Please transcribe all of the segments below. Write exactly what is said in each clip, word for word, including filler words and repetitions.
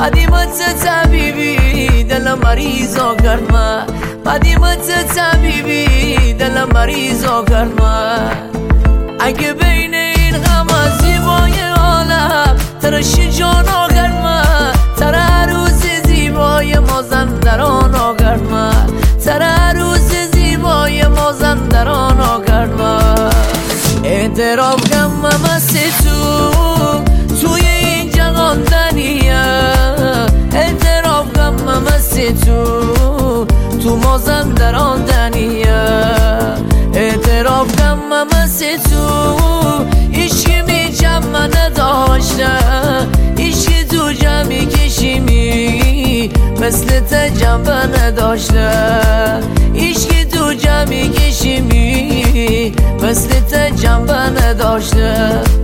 قدیمت طبیبی دل مریضا کرد من، قدیمت طبیبی دل مریضا کرد من. اگه بین این همه زیبای عالم ترشی جانا کرد من، تر عروس زیبای مازندران آگرد من، تر عروس زیبای مازندران آگرد من. اعتراف کم مست تو توی این جهان دنیه، اعتراف کم مست تو تو مازندران دنیه، اعتراف کم مست تو عشقی می جمع نداشته، عشقی تو جمعی کشیمی مثل تجمع نداشته، عشقی تو جمعی کشیمی مثل تجمع نداشته.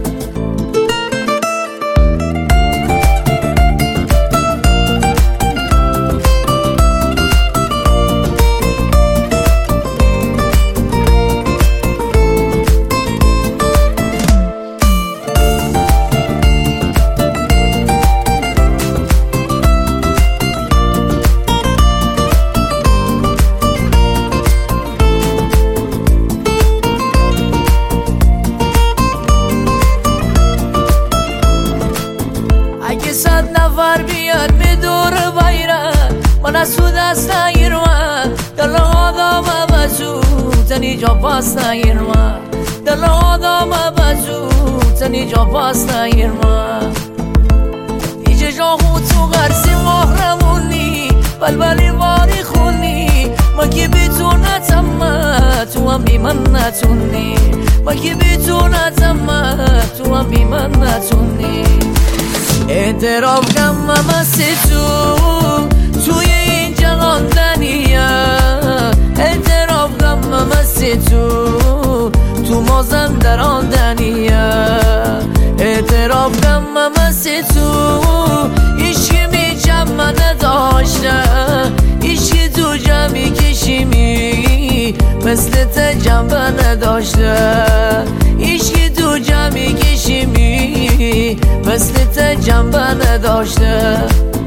اگه صد نفر بیاد می دور بیرن من از تو دست نگیرم، دل آدم بزو تنی جا پاس نگیرم، دل آدم بزو تنی جا پاس نگیرم. دیجه جا خود تو غرسی محرمونی بلبلی باری خونی، ما که بی تو نتمه تو هم بی من نتونی، ما که بی تو نتمه تو هم بی من نتونی. اعتراف کم مست تو توی این جهان دنیه، اعتراف کم مست تو تو مازندران دنیه، اعتراف کم مست تو عشقی می جمع نداشته، عشقی تو جمعی کشیمی مثل تجمع نداشته، عشقی تو جمعی کشیمی مثل تجمع نداشته.